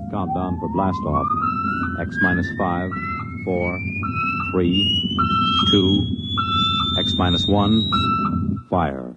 countdown for blast off. X minus 5, 4, 3, 2, X minus 1, fire.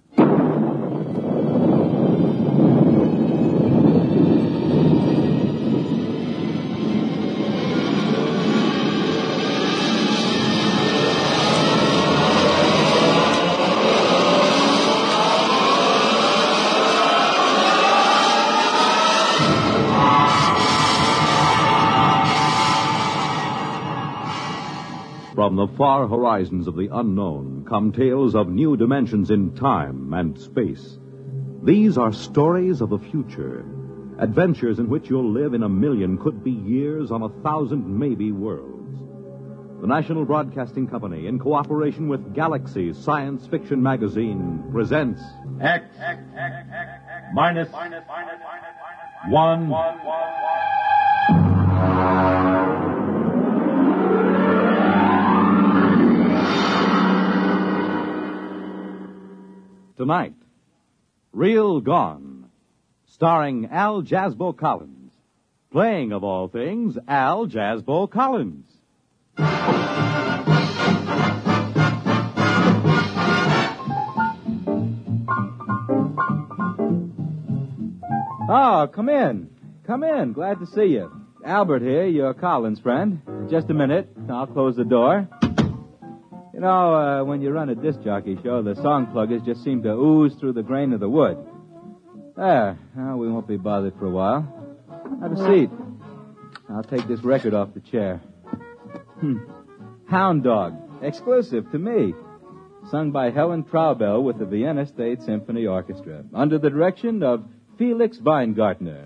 From the far horizons of the unknown come tales of new dimensions in time and space. These are stories of the future, adventures in which you'll live in a million, could be years, on 1,000 maybe worlds. The National Broadcasting Company, in cooperation with Galaxy Science Fiction Magazine, presents X minus 1. Tonight, Real Gone, starring Al Jasbo Collins. Playing, of all things, Al Jasbo Collins. Oh, come in. Come in. Glad to see you. Albert here, your Collins friend. Just a minute. I'll close the door. You know, when you run a disc jockey show, the song pluggers just seem to ooze through the grain of the wood. There. Now, we won't be bothered for a while. Have a seat. I'll take this record off the chair. Hound Dog. Exclusive to me. Sung by Helen Traubel with the Vienna State Symphony Orchestra. Under the direction of Felix Weingartner.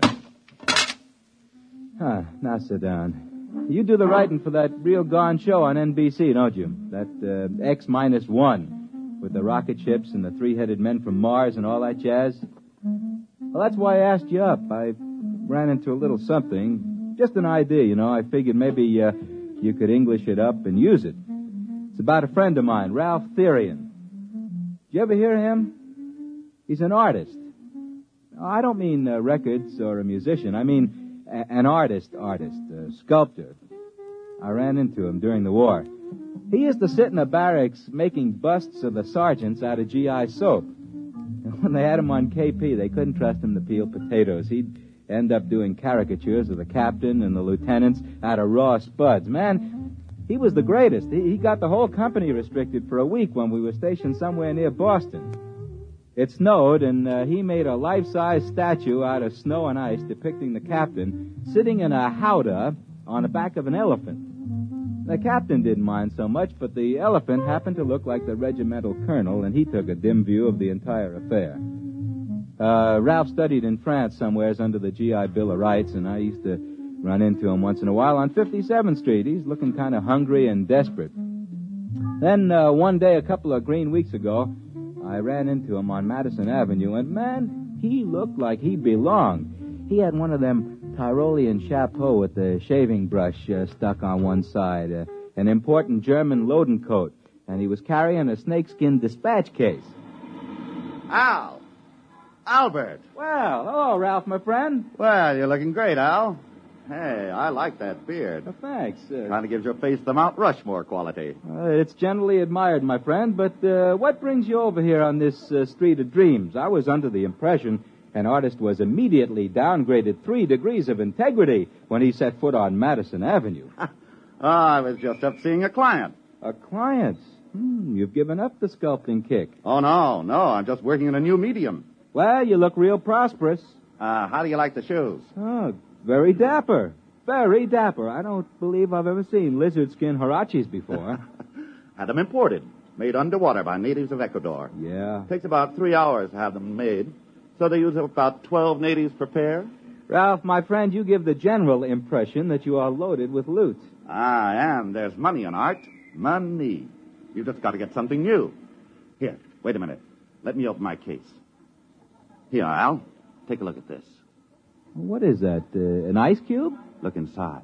Now sit down. You do the writing for that Real Gone show on NBC, don't you? That X minus 1 with the rocket ships and the three-headed men from Mars and all that jazz. Well, that's why I asked you up. I ran into a little something. Just an idea, you know. I figured maybe you could English it up and use it. It's about a friend of mine, Ralph Therian. Did you ever hear of him? He's an artist. I don't mean records or a musician. I mean an artist, a sculptor. I ran into him during the war. He used to sit in the barracks making busts of the sergeants out of GI soap. And when they had him on KP, they couldn't trust him to peel potatoes. He'd end up doing caricatures of the captain and the lieutenants out of raw spuds. Man, he was the greatest. He got the whole company restricted for a week when we were stationed somewhere near Boston. It snowed, and he made a life-size statue out of snow and ice depicting the captain sitting in a howdah on the back of an elephant. The captain didn't mind so much, but the elephant happened to look like the regimental colonel, and he took a dim view of the entire affair. Ralph studied in France somewheres under the GI Bill of Rights, and I used to run into him once in a while on 57th Street. He's looking kind of hungry and desperate. Then one day, a couple of green weeks ago, I ran into him on Madison Avenue, and, man, he looked like he belonged. He had one of them Tyrolean chapeaux with the shaving brush stuck on one side, an important German loading coat, and he was carrying a snakeskin dispatch case. Albert. Well, hello, Ralph, my friend. Well, you're looking great, Al. Hey, I like that beard. Thanks. Kind of gives your face the Mount Rushmore quality. It's generally admired, my friend, but what brings you over here on this Street of Dreams? I was under the impression an artist was immediately downgraded 3 degrees of integrity when he set foot on Madison Avenue. I was just up seeing a client. A client? You've given up the sculpting kick. Oh, no, I'm just working in a new medium. Well, you look real prosperous. How do you like the shoes? Oh, very dapper. Very dapper. I don't believe I've ever seen lizard skin huaraches before. Had them imported. Made underwater by natives of Ecuador. Yeah. Takes about 3 hours to have them made. So they use about 12 natives per pair. Ralph, my friend, you give the general impression that you are loaded with loot. And there's money in art. Money. You've just got to get something new. Here, wait a minute. Let me open my case. Here, Al. Take a look at this. What is that, an ice cube? Look inside.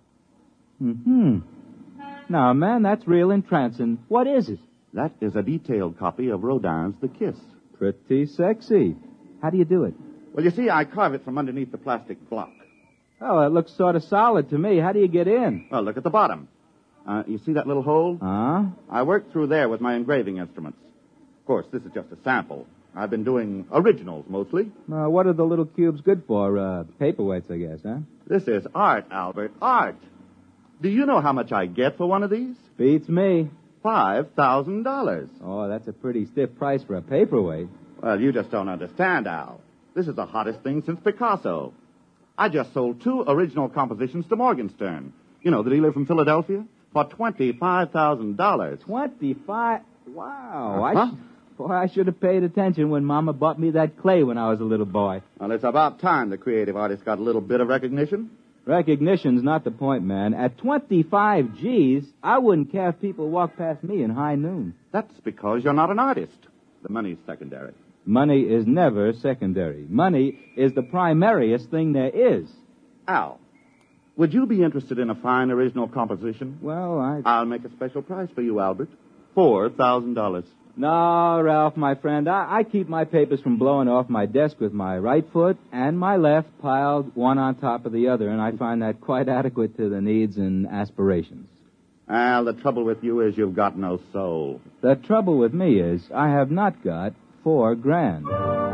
Now, man, that's real entrancing. What is it? That is a detailed copy of Rodin's The Kiss. Pretty sexy. How do you do it? Well, you see, I carve it from underneath the plastic block. Oh, it looks sort of solid to me. How do you get in? Well, look at the bottom. You see that little hole? Huh? I worked through there with my engraving instruments. Of course, this is just a sample. I've been doing originals mostly. What are the little cubes good for? Paperweights, I guess, huh? This is art, Albert, art. Do you know how much I get for one of these? Beats me. $5,000. Oh, that's a pretty stiff price for a paperweight. Well, you just don't understand, Al. This is the hottest thing since Picasso. I just sold 2 original compositions to Morgenstern. You know, the dealer from Philadelphia? For $25,000. 25? Wow. I should have paid attention when Mama bought me that clay when I was a little boy. Well, it's about time the creative artist got a little bit of recognition. Recognition's not the point, man. At 25 G's, I wouldn't care if people walked past me in high noon. That's because you're not an artist. The money's secondary. Money is never secondary. Money is the primariest thing there is. Al, would you be interested in a fine original composition? Well, I'll make a special price for you, Albert. $4,000. No, Ralph, my friend. I keep my papers from blowing off my desk with my right foot and my left piled one on top of the other, and I find that quite adequate to the needs and aspirations. Al, the trouble with you is you've got no soul. The trouble with me is I have not got $4,000.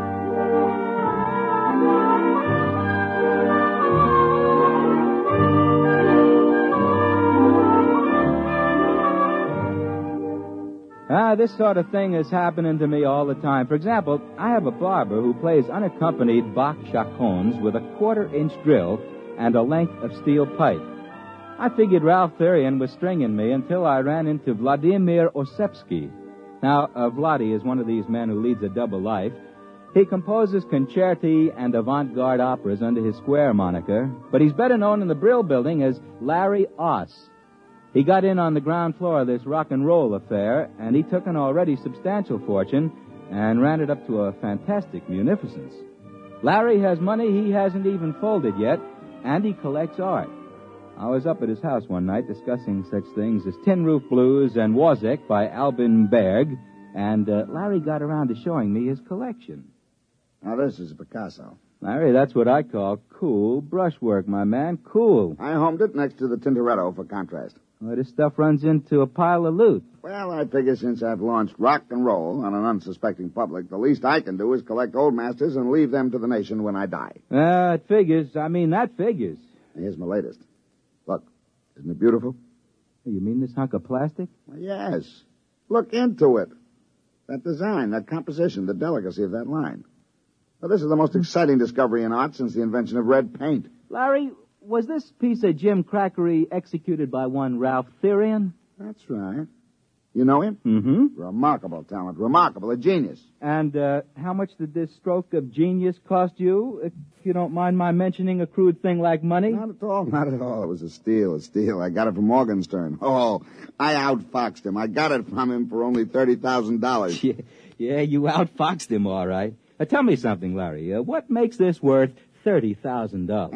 This sort of thing is happening to me all the time. For example, I have a barber who plays unaccompanied Bach chaconnes with a 1/4-inch drill and a length of steel pipe. I figured Ralph Therian was stringing me until I ran into Vladimir Osepsky. Now, Vladi is one of these men who leads a double life. He composes concerti and avant-garde operas under his Square moniker, but he's better known in the Brill Building as Larry Oss. He got in on the ground floor of this rock and roll affair, and he took an already substantial fortune and ran it up to a fantastic munificence. Larry has money he hasn't even folded yet, and he collects art. I was up at his house one night discussing such things as Tin Roof Blues and Wozzeck by Albin Berg, and Larry got around to showing me his collection. Now, this is Picasso. Larry, that's what I call cool brushwork, my man. Cool. I homed it next to the Tintoretto for contrast. Well, this stuff runs into a pile of loot. Well, I figure since I've launched rock and roll on an unsuspecting public, the least I can do is collect old masters and leave them to the nation when I die. It figures. I mean, that figures. Here's my latest. Look, isn't it beautiful? You mean this hunk of plastic? Well, yes. Look into it. That design, that composition, the delicacy of that line. Well, this is the most exciting discovery in art since the invention of red paint. Larry, was this piece of Jim Crackery executed by one Ralph Therian? That's right. You know him? Mm-hmm. Remarkable talent. Remarkable. A genius. And how much did this stroke of genius cost you, if you don't mind my mentioning a crude thing like money? Not at all. Not at all. It was a steal. I got it from Morgenstern. Oh, I outfoxed him. I got it from him for only $30,000. Yeah, you outfoxed him, all right. Tell me something, Larry. What makes this worth $30,000?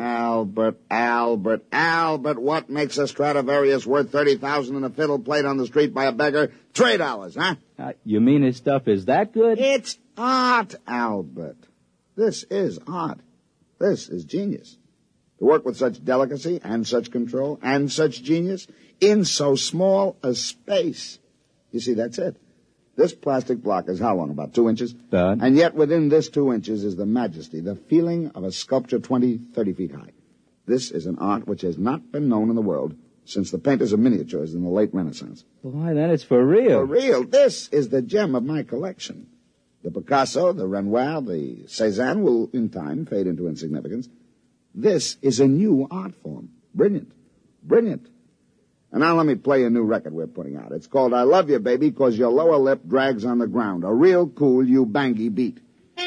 Albert, what makes a Stradivarius worth $30,000 and a fiddle played on the street by a beggar? $3, huh? You mean his stuff is that good? It's art, Albert. This is art. This is genius. To work with such delicacy and such control and such genius in so small a space. You see, that's it. This plastic block is how long? About 2 inches? And yet within this 2 inches is the majesty, the feeling of a sculpture 20, 30 feet high. This is an art which has not been known in the world since the painters of miniatures in the late Renaissance. Why, then it's for real. For real. This is the gem of my collection. The Picasso, the Renoir, the Cézanne will in time fade into insignificance. This is a new art form. Brilliant. Brilliant. And now let me play a new record we're putting out. It's called I Love You, Baby, 'Cause Your Lower Lip Drags on the Ground. A real cool you-bangy beat.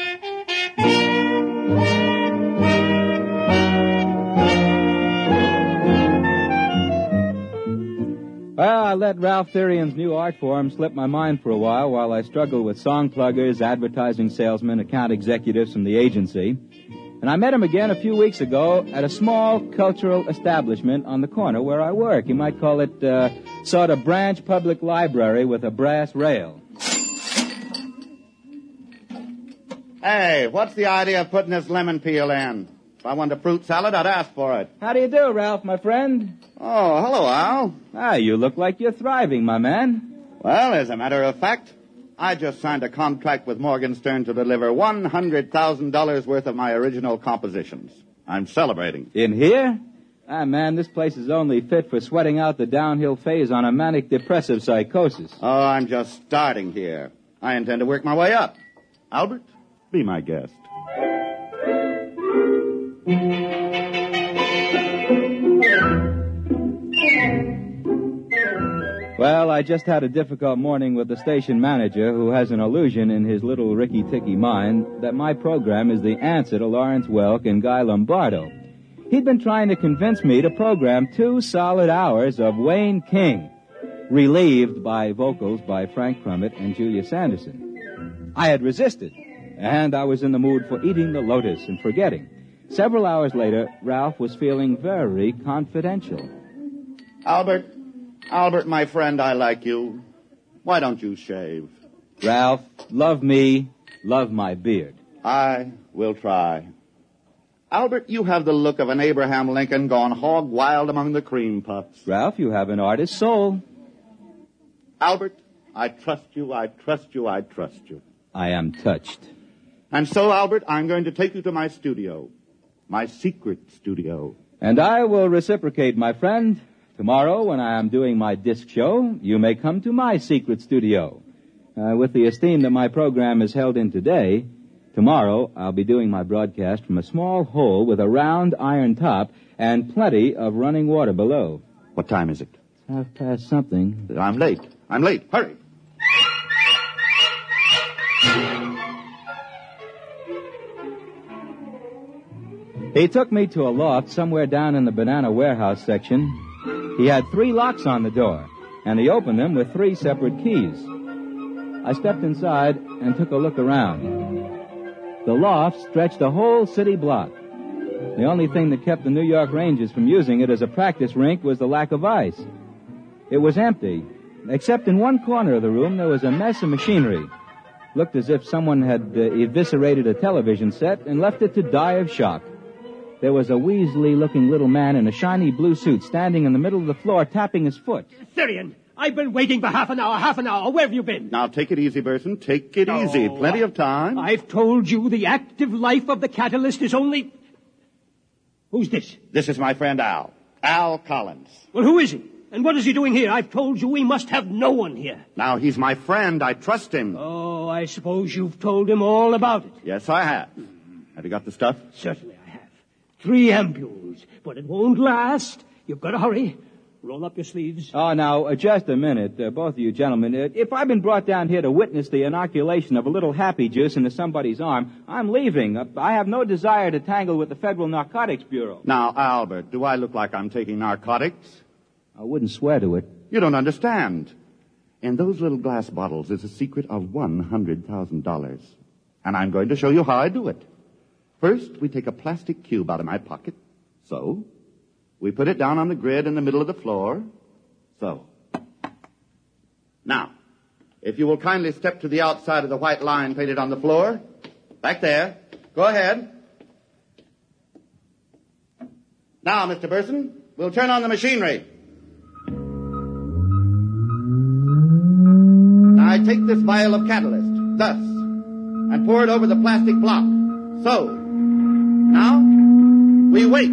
Well, I let Ralph Therian's new art form slip my mind for a while I struggled with song pluggers, advertising salesmen, account executives from the agency. And I met him again a few weeks ago at a small cultural establishment on the corner where I work. You might call it sort of branch public library with a brass rail. Hey, what's the idea of putting this lemon peel in? If I wanted a fruit salad, I'd ask for it. How do you do, Ralph, my friend? Oh, hello, Al. You look like you're thriving, my man. Well, as a matter of fact, I just signed a contract with Morgenstern to deliver $100,000 worth of my original compositions. I'm celebrating. In here? Man, this place is only fit for sweating out the downhill phase on a manic-depressive psychosis. Oh, I'm just starting here. I intend to work my way up. Albert, be my guest. Well, I just had a difficult morning with the station manager who has an illusion in his little ricky-ticky mind that my program is the answer to Lawrence Welk and Guy Lombardo. He'd been trying to convince me to program 2 solid hours of Wayne King, relieved by vocals by Frank Crummett and Julia Sanderson. I had resisted, and I was in the mood for eating the lotus and forgetting. Several hours later, Ralph was feeling very confidential. Albert, my friend, I like you. Why don't you shave? Ralph, love me, love my beard. I will try. Albert, you have the look of an Abraham Lincoln gone hog wild among the cream puffs. Ralph, you have an artist's soul. Albert, I trust you, I trust you, I trust you. I am touched. And so, Albert, I'm going to take you to my studio. My secret studio. And I will reciprocate, my friend. Tomorrow, when I am doing my disc show, you may come to my secret studio. With the esteem that my program is held in today, tomorrow I'll be doing my broadcast from a small hole with a round iron top and plenty of running water below. What time is it? It's 1:30. I'm late. Hurry. He took me to a loft somewhere down in the banana warehouse section. He had 3 locks on the door, and he opened them with 3 separate keys. I stepped inside and took a look around. The loft stretched a whole city block. The only thing that kept the New York Rangers from using it as a practice rink was the lack of ice. It was empty, except in one corner of the room there was a mess of machinery. Looked as if someone had eviscerated a television set and left it to die of shock. There was a weaselly-looking little man in a shiny blue suit standing in the middle of the floor tapping his foot. Syrian, I've been waiting for half an hour. Where have you been? Now, take it easy, Burson. Take it easy. Plenty of time. I've told you the active life of the catalyst is only... Who's this? This is my friend Al. Al Collins. Well, who is he? And what is he doing here? I've told you we must have no one here. Now, he's my friend. I trust him. Oh, I suppose you've told him all about it. Yes, I have. Have you got the stuff? Certainly I have. 3 ampules, but it won't last. You've got to hurry. Roll up your sleeves. Oh, now, just a minute, both of you gentlemen. If I've been brought down here to witness the inoculation of a little happy juice into somebody's arm, I'm leaving. I have no desire to tangle with the Federal Narcotics Bureau. Now, Albert, do I look like I'm taking narcotics? I wouldn't swear to it. You don't understand. In those little glass bottles is a secret of $100,000. And I'm going to show you how I do it. First, we take a plastic cube out of my pocket. So. We put it down on the grid in the middle of the floor. So. Now, if you will kindly step to the outside of the white line painted on the floor. Back there. Go ahead. Now, Mr. Burson, we'll turn on the machinery. Now, I take this vial of catalyst, thus, and pour it over the plastic block. So. Now, we wait.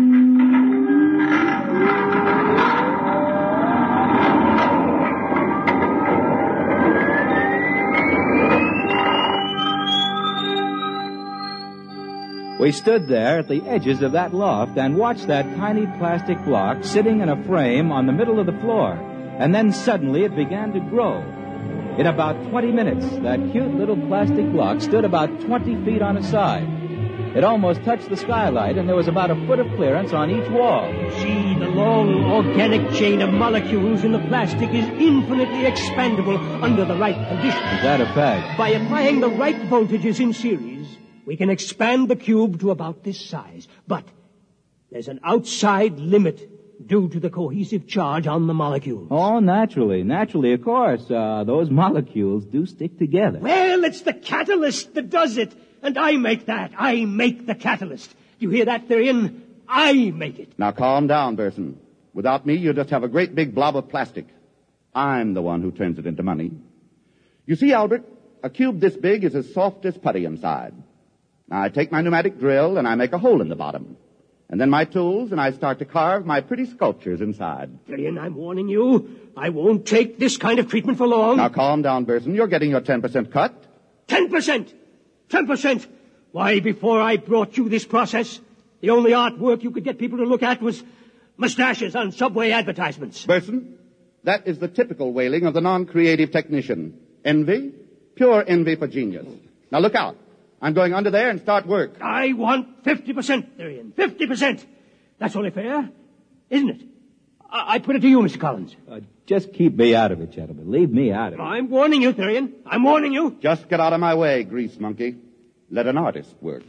We stood there at the edges of that loft and watched that tiny plastic block sitting in a frame on the middle of the floor. And then suddenly it began to grow. In about 20 minutes, that cute little plastic block stood about 20 feet on its side. It almost touched the skylight, and there was about a foot of clearance on each wall. See, the long organic chain of molecules in the plastic is infinitely expandable under the right conditions. Is that a fact? By applying the right voltages in series, we can expand the cube to about this size. But there's an outside limit due to the cohesive charge on the molecules. Oh, naturally, of course. Those molecules do stick together. Well, it's the catalyst that does it. And I make that. I make the catalyst. You hear that, Therian? I make it. Now calm down, Burson. Without me, you just have a great big blob of plastic. I'm the one who turns it into money. You see, Albert, a cube this big is as soft as putty inside. Now I take my pneumatic drill and I make a hole in the bottom. And then my tools, and I start to carve my pretty sculptures inside. Therian, I'm warning you. I won't take this kind of treatment for long. Now calm down, Burson. You're getting your 10% cut. 10%! 10%! Why, before I brought you this process, the only artwork you could get people to look at was mustaches on subway advertisements. Burson, that is the typical wailing of the non-creative technician. Envy, pure envy for genius. Now look out. I'm going under there and start work. I want 50%, Therian. 50%. That's only fair, isn't it? I put it to you, Mr. Collins. Just keep me out of it, gentlemen. Leave me out of it. I'm warning you, Therian. I'm warning you. Just get out of my way, grease monkey. Let an artist work.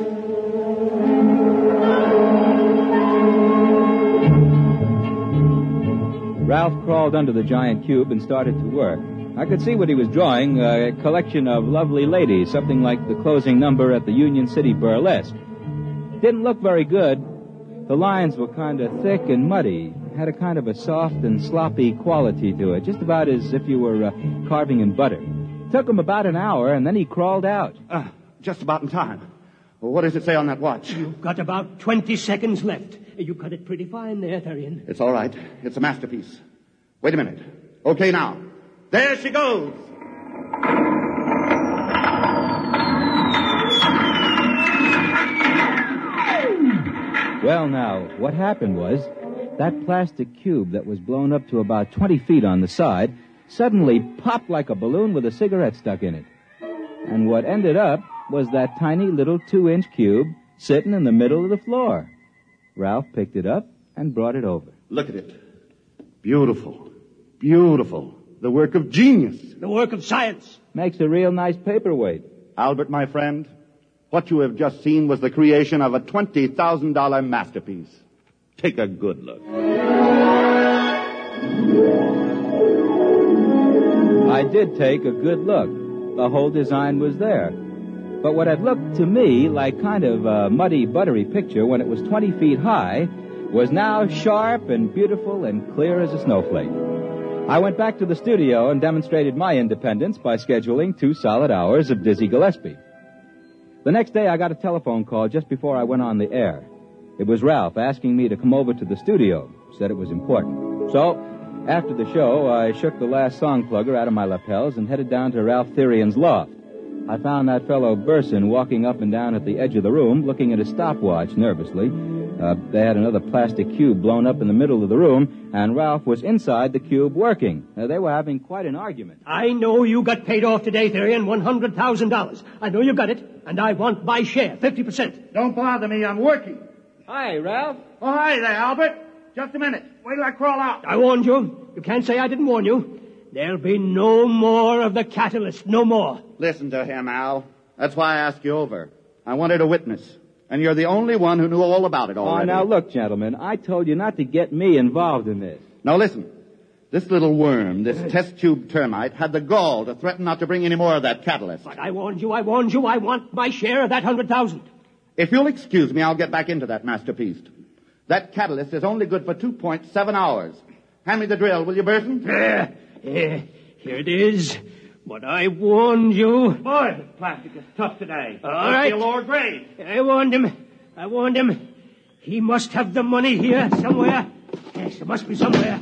Ralph crawled under the giant cube and started to work. I could see what he was drawing, a collection of lovely ladies, something like the closing number at the Union City Burlesque. Didn't look very good. The lines were kind of thick and muddy, had a kind of a soft and sloppy quality to it, just about as if you were carving in butter. Took him about an hour, and then he crawled out. Just about in time. Well, what does it say on that watch? You've got about 20 seconds left. You cut it pretty fine there, Therian. It's all right. It's a masterpiece. Wait a minute. Okay, now. There she goes. Well, now, what happened was that plastic cube that was blown up to about 20 feet on the side suddenly popped like a balloon with a cigarette stuck in it. And what ended up was that tiny little 2-inch cube sitting in the middle of the floor. Ralph picked it up and brought it over. Look at it. Beautiful. Beautiful. The work of genius. The work of science. Makes a real nice paperweight. Albert, my friend, what you have just seen was the creation of a $20,000 masterpiece. Take a good look. I did take a good look. The whole design was there. But what had looked to me like kind of a muddy, buttery picture when it was 20 feet high was now sharp and beautiful and clear as a snowflake. I went back to the studio and demonstrated my independence by scheduling 2 solid hours of Dizzy Gillespie. The next day I got a telephone call just before I went on the air. It was Ralph asking me to come over to the studio. Said it was important. So, after the show, I shook the last song plugger out of my lapels and headed down to Ralph Therian's loft. I found that fellow Burson walking up and down at the edge of the room, looking at his stopwatch nervously. They had another plastic cube blown up in the middle of the room, and Ralph was inside the cube working. They were having quite an argument. I know you got paid off today, Therian, $100,000. I know you got it, and I want my share, 50%. Don't bother me. I'm working. Hi, Ralph. Oh, hi there, Albert. Just a minute. Wait till I crawl out. I warned you. You can't say I didn't warn you. There'll be no more of the catalyst. No more. Listen to him, Al. That's why I asked you over. I wanted a witness. And you're the only one who knew all about it already. Oh, now look, gentlemen, I told you not to get me involved in this. Now listen. This little worm, this test tube termite, had the gall to threaten not to bring any more of that catalyst. But I warned you. I want my share of that 100,000. If you'll excuse me, I'll get back into that masterpiece. That catalyst is only good for 2.7 hours. Hand me the drill, will you, Burson? Here it is. But I warned you. Boy, this plastic is tough today. All right. A lower grade. I warned him. He must have the money here somewhere. Yes, it must be somewhere.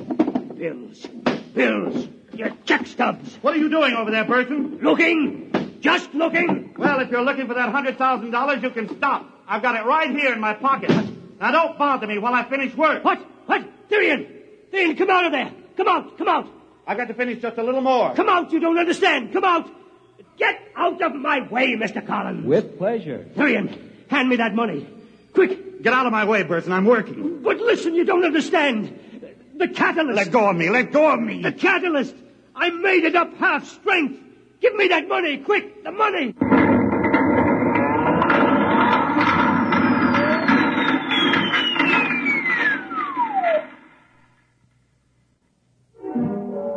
Bills. Your check stubs. What are you doing over there, Burson? Looking. Just looking. Well, if you're looking for that $100,000, you can stop. I've got it right here in my pocket. Now, don't bother me while I finish work. What? Therian, come out of there. Come out. I've got to finish just a little more. Come out, you don't understand. Come out. Get out of my way, Mr. Collins. With pleasure. Therian, hand me that money. Quick. Get out of my way, Burson. I'm working. But listen, you don't understand. The catalyst. Let go of me. The catalyst. I made it up half strength. Give me that money. Quick, the money.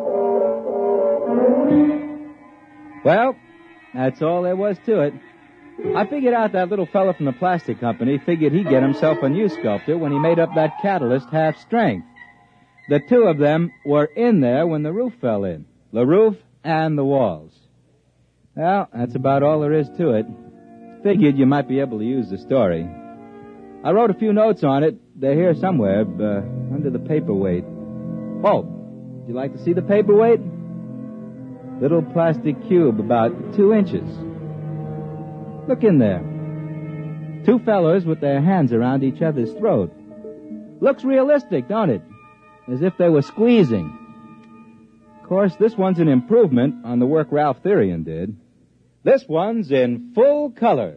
Well, that's all there was to it. I figured out that little fella from the plastic company figured he'd get himself a new sculptor when he made up that catalyst half strength. The two of them were in there when the roof fell in. The roof and the walls. Well, that's about all there is to it. Figured you might be able to use the story. I wrote a few notes on it. They're here somewhere, under the paperweight. Oh, would you like to see the paperweight? Little plastic cube about 2 inches. Look in there. Two fellers with their hands around each other's throat. Looks realistic, don't it? As if they were squeezing. Of course, this one's an improvement on the work Ralph Therian did. This one's in full color.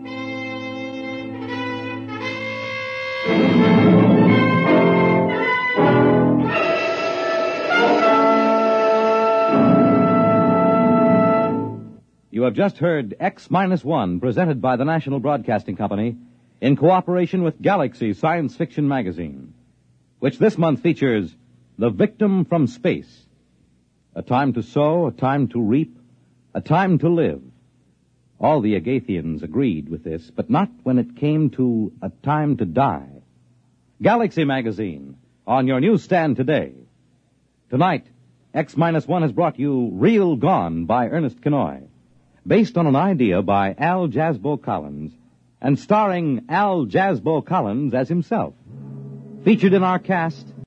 You have just heard X-1, presented by the National Broadcasting Company in cooperation with Galaxy Science Fiction Magazine, which this month features The Victim from Space. A time to sow, a time to reap, a time to live. All the Agathians agreed with this, but not when it came to a time to die. Galaxy Magazine, on your newsstand today. Tonight, X-1 has brought you Real Gone by Ernest Kinoy, based on an idea by Al Jasbo Collins, and starring Al Jasbo Collins as himself. Featured in our cast,